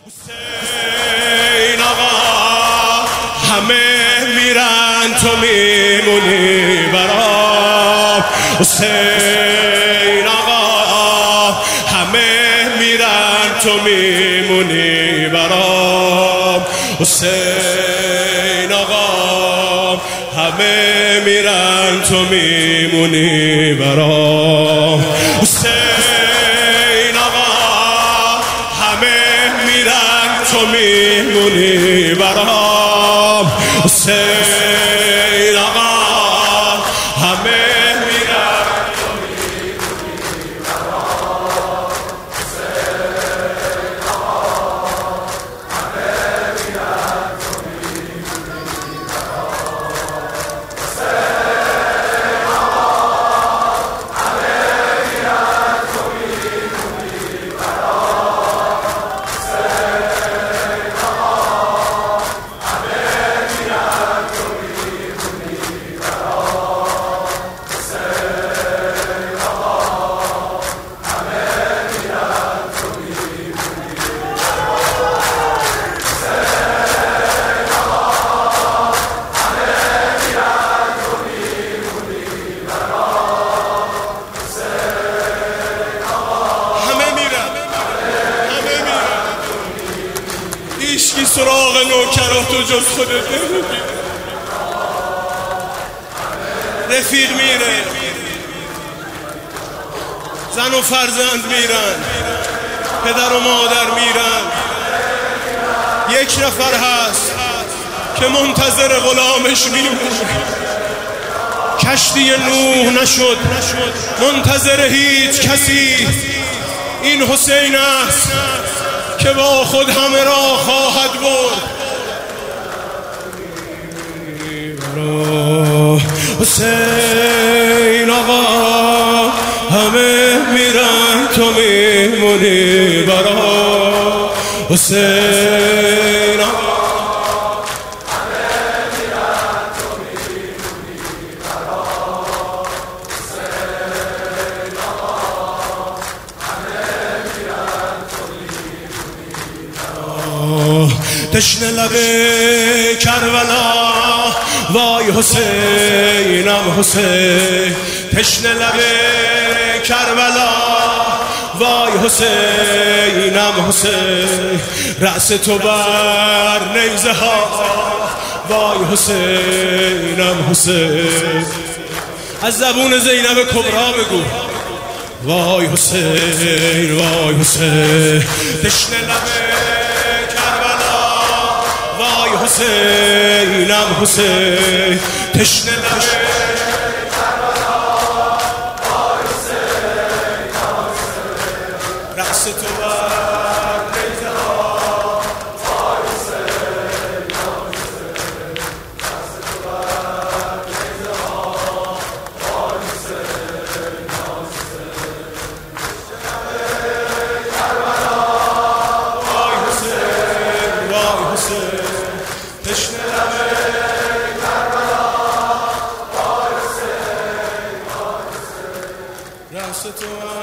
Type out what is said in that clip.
حسین آقا همه میرن تو میمونی برام. حسین آقا همه میرن تو میمونی برام. حسین آقا همه میرن تو میمونی برام. حسین آقا همه میرن تو میمونی برام. حسین آقا همه میرن تو میمونی برام. حسین آقا همه میرن تو میمونی برام. حسین آقا همه میرن تو میمونی برام. حسین آقا همه میرن تو میمونی برام. حسین آقا همه میرن تو میمونی برام. حسین آقا همه میرن تو میمونی برام. حسین آقا همه میرن هیچکی سراغ نوکراتو جز خودت نمیگیره. رفیق میره، زن و فرزند میرن، پدر و مادر میرن. یک نفر هست که منتظر غلامش میمونه. کشتی نوح نشد منتظر هیچ کسی. این حسین است که با خود همه را خواهد برد. حسین آقا همه میرن تو میمونی برام. حسین آقا همه میرن تو میمونی برام. حسین آقا همه میرن تو میمونی برام. تشنه لب کربلا وای حسینم حسین. تشنه لب کربلا وای حسینم حسین. رأس تو بر نیزه ها وای حسینم حسین. از زبون زینب کبرا بگو وای حسین وای حسین. تشنه لب کربلا وای حسینم حسین. تشنه لب کربلا وای حسینم حسین. رأس تو بر نیزه ها وای حسینم حسین. رأس تو بر نیزه ها وای حسینم حسین. تشنه لب کربلا وای حسین وای حسین. رأس تو